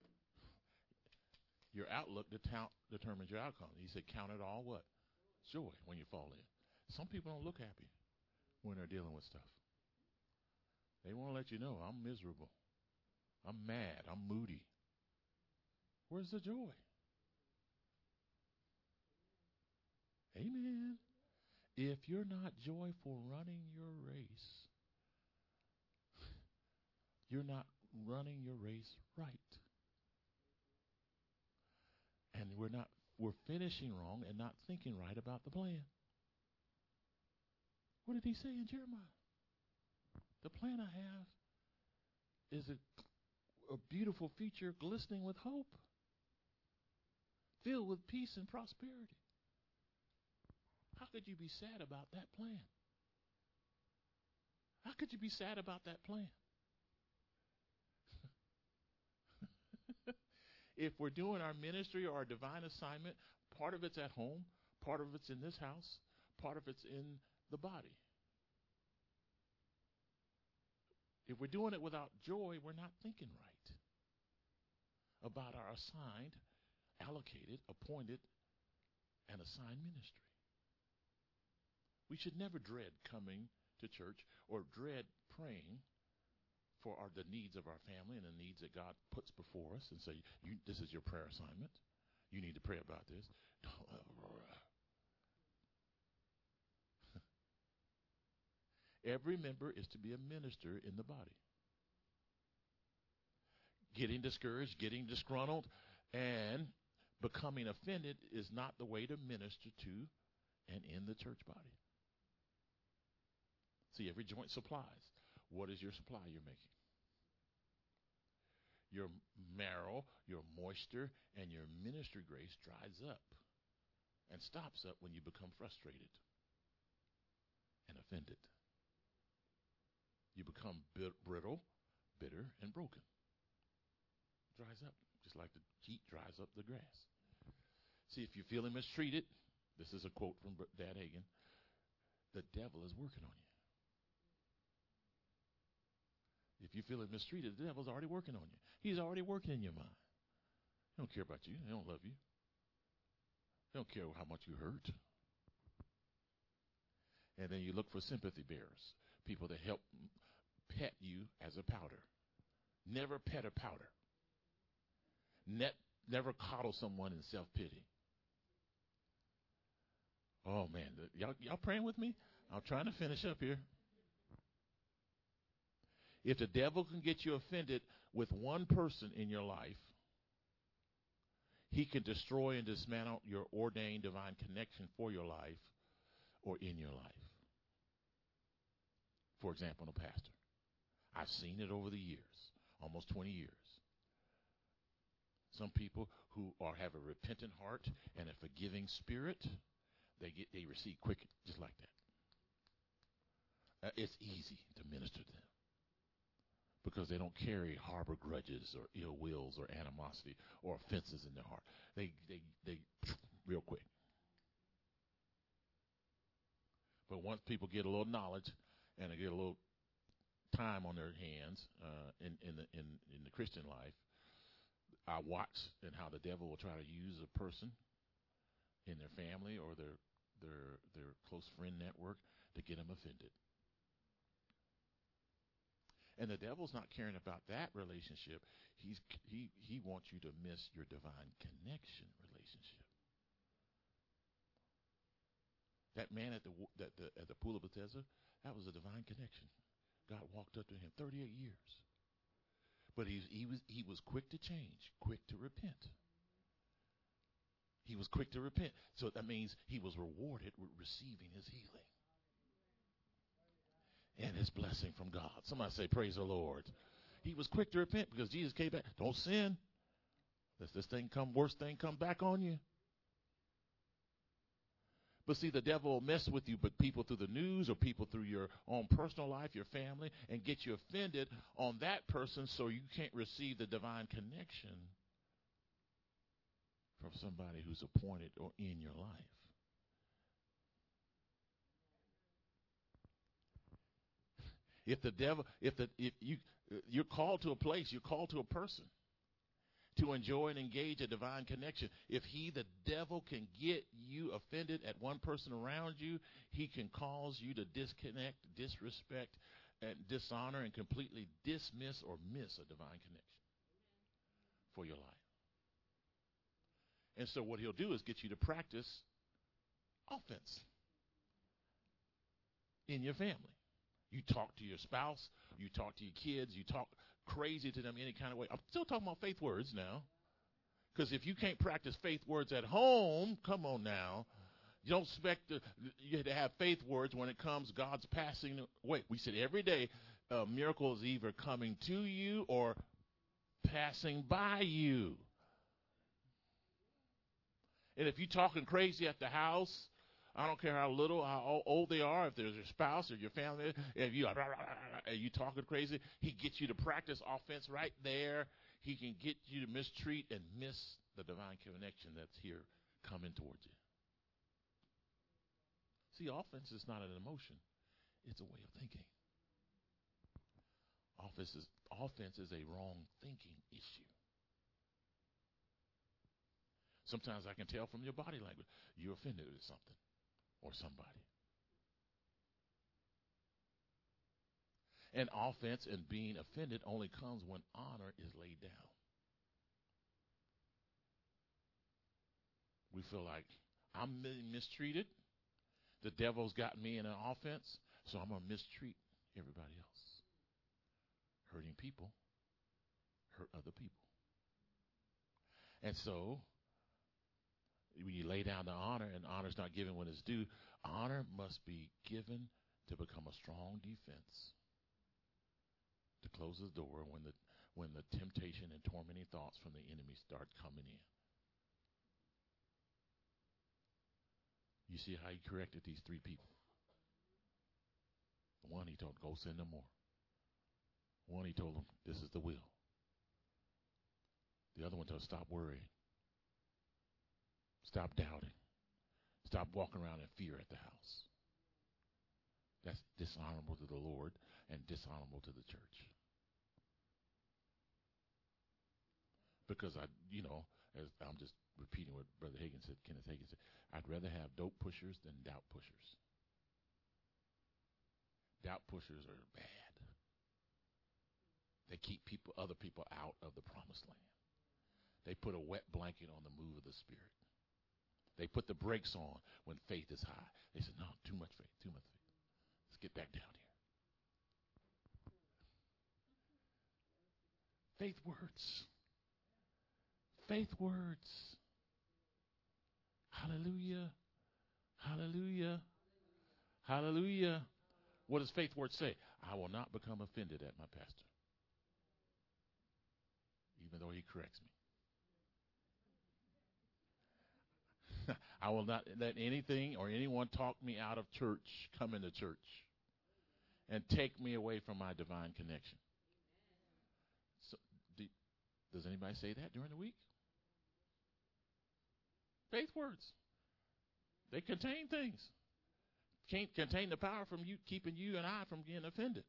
your outlook det- determines your outcome. He said, count it all what? Joy when you fall in. Some people don't look happy when they're dealing with stuff. They want to let you know, I'm miserable. I'm mad. I'm moody. Where's the joy? Amen. If you're not joyful running your race, you're not running your race right. And we're not we're finishing wrong and not thinking right about the plan. What did he say in Jeremiah? The plan I have is a, a beautiful future glistening with hope, filled with peace and prosperity. How could you be sad about that plan? How could you be sad about that plan? If we're doing our ministry or our divine assignment, part of it's at home, Part of it's in this house. Part of it's in the body. If we're doing it without joy, we're not thinking right about our assigned, allocated, appointed, and assigned ministry. We should never dread coming to church or dread praying for our, the needs of our family and the needs that God puts before us and say, you, this is your prayer assignment. You need to pray about this. Every member is to be a minister in the body. Getting discouraged, getting disgruntled, and becoming offended is not the way to minister to and in the church body. See, every joint supplies. What is your supply you're making? Your marrow, your moisture, and your ministry grace dries up and stops up when you become frustrated and offended. You become bit- brittle, bitter, and broken. Dries up, just like the heat dries up the grass. See, if you're feeling mistreated, this is a quote from Dad Hagin, the devil is working on you. If you're feeling mistreated, the devil's already working on you. He's already working in your mind. He don't care about you. He don't love you. He don't care how much you hurt. And then you look for sympathy bearers, people that help pet you as a powder. Never pet a powder. Net, never coddle someone in self-pity. Oh, man. Y'all, y'all praying with me? I'm trying to finish up here. If the devil can get you offended with one person in your life, he can destroy and dismantle your ordained divine connection for your life or in your life. For example, a pastor. I've seen it over the years, almost twenty years. Some people who are have a repentant heart and a forgiving spirit, they get they receive quick, just like that. Uh, it's easy to minister to them because they don't carry harbor grudges or ill wills or animosity or offenses in their heart. They they they real quick. But once people get a little knowledge and they get a little time on their hands uh, in in the in, in the Christian life, I watch and how the devil will try to use a person in their family or their their their close friend network to get them offended. And the devil's not caring about that relationship. He's he he wants you to miss your divine connection relationship. That man at the that the at the pool of Bethesda, that was a divine connection. God walked up to him thirty-eight years. But he, he was he was quick to change, quick to repent. He was quick to repent. So that means he was rewarded with receiving his healing and his blessing from God. Somebody say, praise the Lord. He was quick to repent because Jesus came back. Don't sin. Lest this thing come, worst thing come back on you. But see, the devil will mess with you, but people through the news or people through your own personal life, your family, and get you offended on that person so you can't receive the divine connection from somebody who's appointed or in your life. If the devil, if the if you you're called to a place, you're called to a person to enjoy and engage a divine connection. If he, the devil, can get you offended at one person around you, he can cause you to disconnect, disrespect, and dishonor, and completely dismiss or miss a divine connection for your life. And so what he'll do is get you to practice offense in your family. You talk to your spouse, you talk to your kids, you talk crazy to them any kind of way. I'm still talking about faith words now. Because if you can't practice faith words at home, come on now. You don't expect to, you to have faith words when it comes God's passing away. We said every day a miracle is either coming to you or passing by you. And if you're talking crazy at the house, I don't care how little, how old they are, if there's your spouse or your family, if you are you talking crazy, he gets you to practice offense right there. He can get you to mistreat and miss the divine connection that's here coming towards you. See, offense is not an emotion. It's a way of thinking. Offense is, offense is a wrong thinking issue. Sometimes I can tell from your body language you're offended with something or somebody. And offense and being offended only comes when honor is laid down. We feel like I'm being mistreated. The devil's got me in an offense, so I'm going to mistreat everybody else. Hurting people hurt other people. And so, when you lay down the honor, and honor's not given when it's due, honor must be given to become a strong defense, to close the door when the when the temptation and tormenting thoughts from the enemy start coming in. You see how he corrected these three people. The one he told, go send them more. One he told them, this is the will. The other one told him, stop worrying. Stop doubting. Stop walking around in fear at the house. That's dishonorable to the Lord and dishonorable to the church. Because I, you know, as I'm just repeating what Brother Hagin said, Kenneth Hagin said, I'd rather have dope pushers than doubt pushers. Doubt pushers are bad. They keep people, other people out of the promised land. They put a wet blanket on the move of the Spirit. They put the brakes on when faith is high. They said, no, too much faith, too much faith. Let's get back down here. Faith words. Faith words. Hallelujah. Hallelujah. Hallelujah. What does faith words say? I will not become offended at my pastor, even though he corrects me. I will not let anything or anyone talk me out of church, come into church, and take me away from my divine connection. So, do, does anybody say that during the week? Faith words. They contain things. Can't contain the power from you, keeping you and I from getting offended.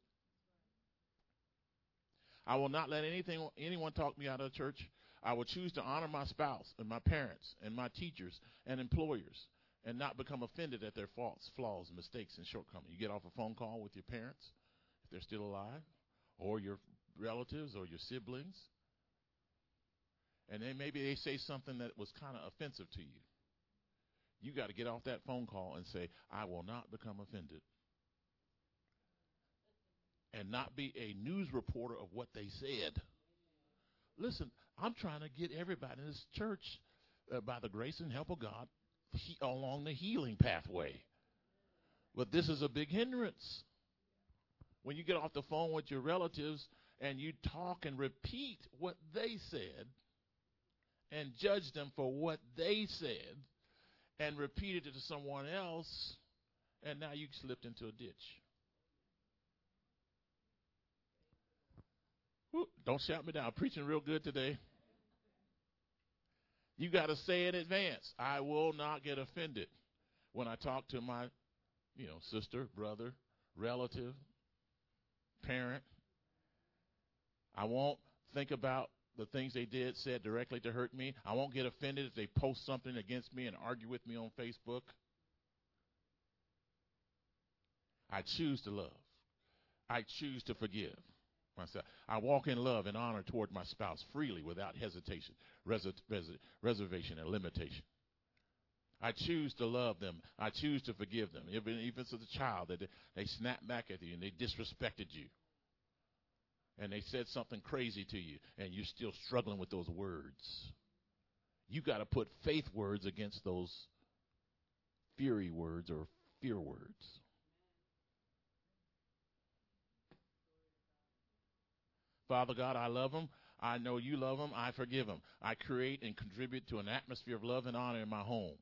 I will not let anything, anyone talk me out of church. I will choose to honor my spouse and my parents and my teachers and employers and not become offended at their faults, flaws, mistakes, and shortcomings. You get off a phone call with your parents, if they're still alive, or your relatives or your siblings, and then maybe they say something that was kind of offensive to you. You got to get off that phone call and say, I will not become offended. And not be a news reporter of what they said. Listen, I'm trying to get everybody in this church, uh, by the grace and help of God, he, along the healing pathway. But this is a big hindrance. When you get off the phone with your relatives and you talk and repeat what they said and judge them for what they said and repeat it to someone else, and now you slipped into a ditch. Woo, don't shout me down. I'm preaching real good today. You got to say in advance, I will not get offended when I talk to my, you know, sister, brother, relative, parent. I won't think about the things they did, said directly to hurt me. I won't get offended if they post something against me and argue with me on Facebook. I choose to love. I choose to forgive myself. I walk in love and honor toward my spouse freely without hesitation, res- res- reservation, and limitation. I choose to love them. I choose to forgive them. Even if it's a child that they, they snap back at you and they disrespected you. And they said something crazy to you, and you're still struggling with those words. You got to put faith words against those fury words or fear words. Father God, I love them. I know you love them. I forgive them. I create and contribute to an atmosphere of love and honor in my home.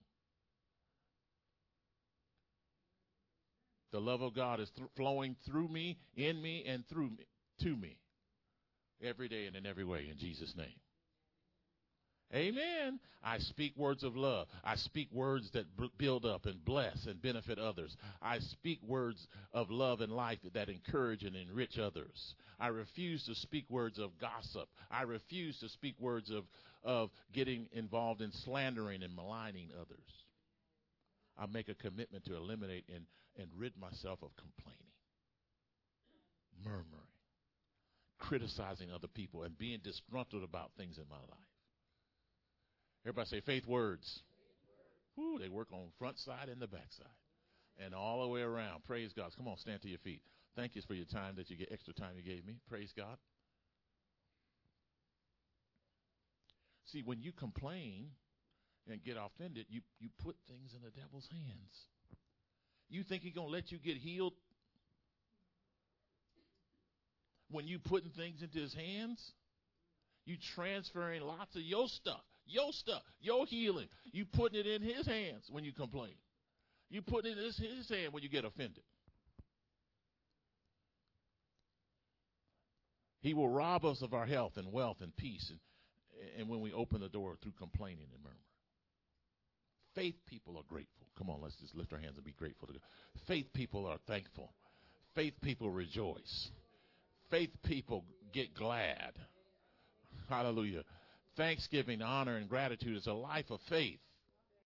The love of God is th- flowing through me, in me, and through me, to me, every day and in every way, in Jesus' name. Amen. I speak words of love. I speak words that b- build up and bless and benefit others. I speak words of love and life that, that encourage and enrich others. I refuse to speak words of gossip. I refuse to speak words of, of getting involved in slandering and maligning others. I make a commitment to eliminate and, and rid myself of complaining, murmuring, criticizing other people, and being disgruntled about things in my life. Everybody say faith words. Woo, they work on front side and the back side and all the way around. Praise God. Come on, stand to your feet. Thank you for your time that you get, extra time you gave me. Praise God. See, when you complain and get offended, you, you put things in the devil's hands. You think he's going to let you get healed when you putting things into his hands? You transferring lots of your stuff. Your stuff, your healing, you putting it in his hands when you complain. You putting it in his, his hand when you get offended. He will rob us of our health and wealth and peace and, and when we open the door through complaining and murmuring. Faith people are grateful. Come on, let's just lift our hands and be grateful to God. Faith people are thankful. Faith people rejoice. Faith people get glad. Hallelujah. Thanksgiving, honor, and gratitude is a life of faith.